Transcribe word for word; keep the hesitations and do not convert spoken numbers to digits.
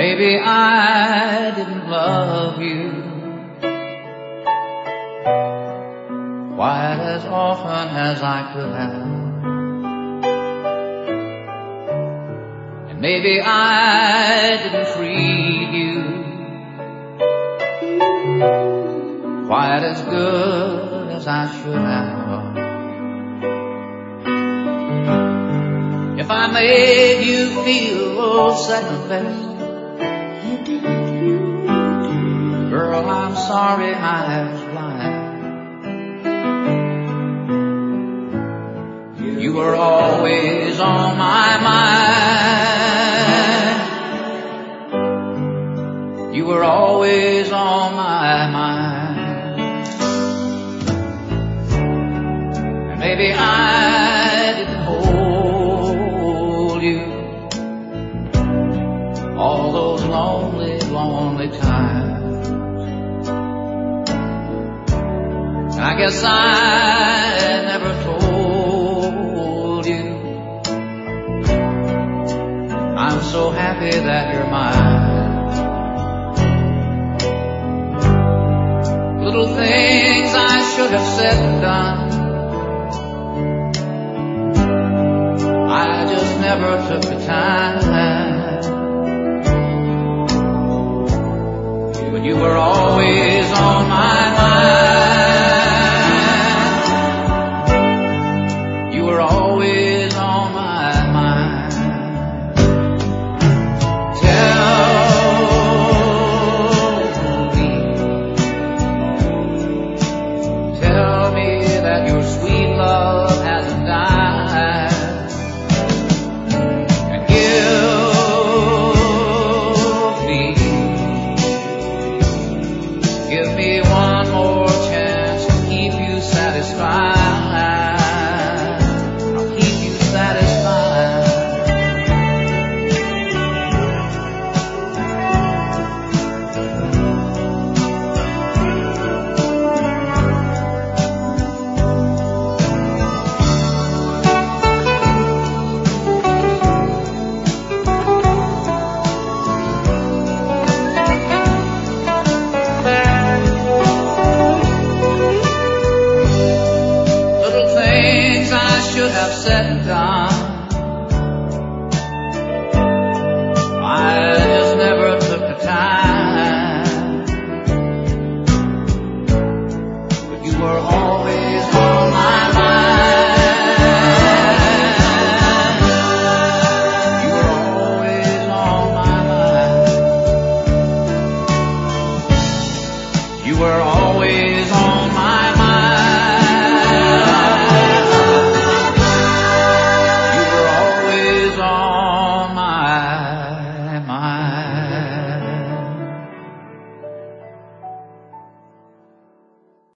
maybe I didn't love you quite as often as I could have. And maybe I didn't treat you quite as good as I should have. If I made you feel second best, girl, I'm sorry I was blind. You were always on my mind. You were always on my mind. And maybe I didn't hold you all those lonely, lonely times. And I guess I never told you I'm so happy that you're mine. Little things I should have said and done, I just never took the time. But you were always on my mind. You were always on my mind. Tell me, tell me that your sweet love hasn't died. And give me Give me one more chance to keep you satisfied. I'll keep you satisfied. Should have said and done,